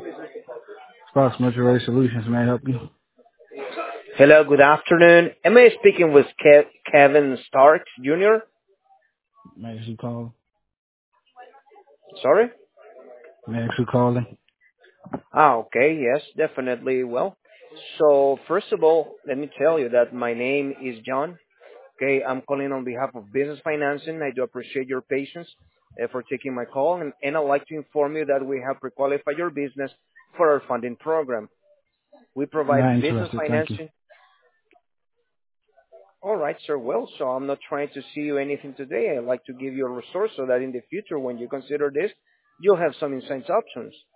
Sparks Ray Solutions may I help you. Hello, good afternoon. Am I speaking with Kevin Starks Jr.? May I ask you calling? Sorry? May I ask you calling? Okay, yes, definitely. Well, so first of all, let me tell you that my name is John. Okay, I'm calling on behalf of Business Financing. I do appreciate your patience for taking my call, and I'd like to inform you that we have pre-qualified your business for our funding program. We Not provide business interested, thank you. financing. All right, sir. Well, so I'm not trying to see you anything today. I'd like to give you a resource so that in the future, when you consider this, you'll have some insights options.